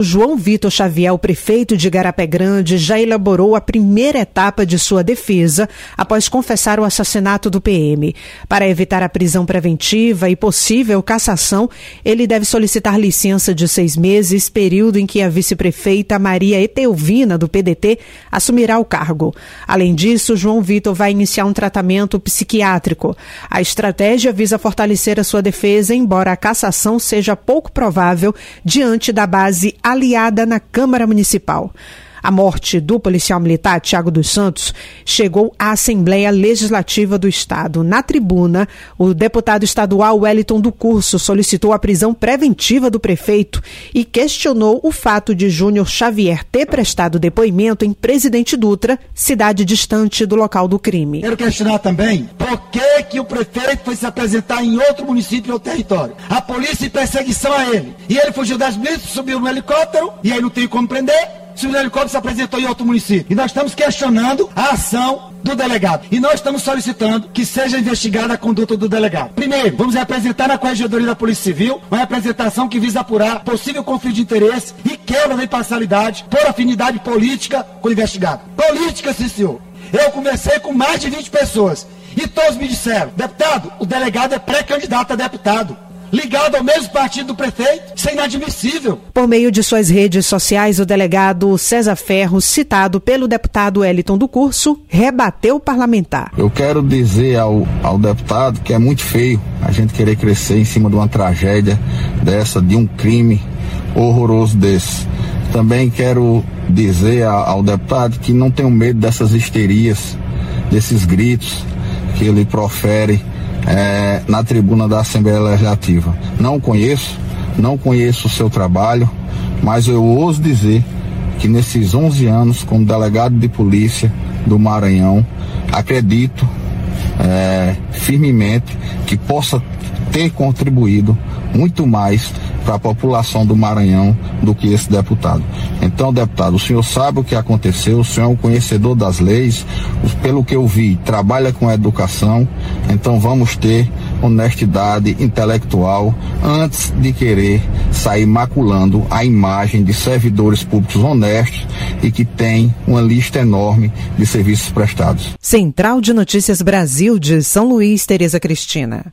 João Vitor Xavier, o prefeito de Igarapé Grande, já elaborou a primeira etapa de sua defesa após confessar o assassinato do PM. Para evitar a prisão preventiva e possível cassação, ele deve solicitar licença de 6 meses, período em que a vice-prefeita Maria Etelvina, do PDT, assumirá o cargo. Além disso, João Vitor vai iniciar um tratamento psiquiátrico. A estratégia visa fortalecer a sua defesa, embora a cassação seja pouco provável diante da base aliada na Câmara Municipal. A morte do policial militar Thiago dos Santos chegou à Assembleia Legislativa do Estado. Na tribuna, o deputado estadual Wellington do Curso solicitou a prisão preventiva do prefeito e questionou o fato de Júnior Xavier ter prestado depoimento em Presidente Dutra, cidade distante do local do crime. Quero questionar também por que o prefeito foi se apresentar em outro município ou território. A polícia em perseguição a ele. E ele fugiu das blitz, subiu no helicóptero e aí não tem como prender. Se o helicóptero se apresentou em outro município. E nós estamos questionando a ação do delegado. E nós estamos solicitando que seja investigada a conduta do delegado. Primeiro, vamos representar na Corregedoria da Polícia Civil uma representação que visa apurar possível conflito de interesse e quebra da imparcialidade por afinidade política com o investigado. Política, sim, senhor. Eu conversei com mais de 20 pessoas e todos me disseram: deputado, o delegado é pré-candidato a deputado, ligado ao mesmo partido do prefeito. Isso é inadmissível. Por meio de suas redes sociais, o delegado César Ferro, citado pelo deputado Wellington do Curso, rebateu o parlamentar. Eu quero dizer ao deputado que é muito feio a gente querer crescer em cima de uma tragédia dessa, de um crime horroroso desse. Também quero dizer ao deputado que não tenho medo dessas histerias, desses gritos que ele profere na tribuna da Assembleia Legislativa. Não conheço o seu trabalho, mas eu ouso dizer que nesses 11 anos como delegado de polícia do Maranhão, acredito firmemente que possa ter contribuído muito mais para a população do Maranhão do que esse deputado. Então, deputado, o senhor sabe o que aconteceu, o senhor é um conhecedor das leis, pelo que eu vi, trabalha com a educação, então vamos ter honestidade intelectual antes de querer sair maculando a imagem de servidores públicos honestos e que tem uma lista enorme de serviços prestados. Central de Notícias Brasil de São Luís, Tereza Cristina.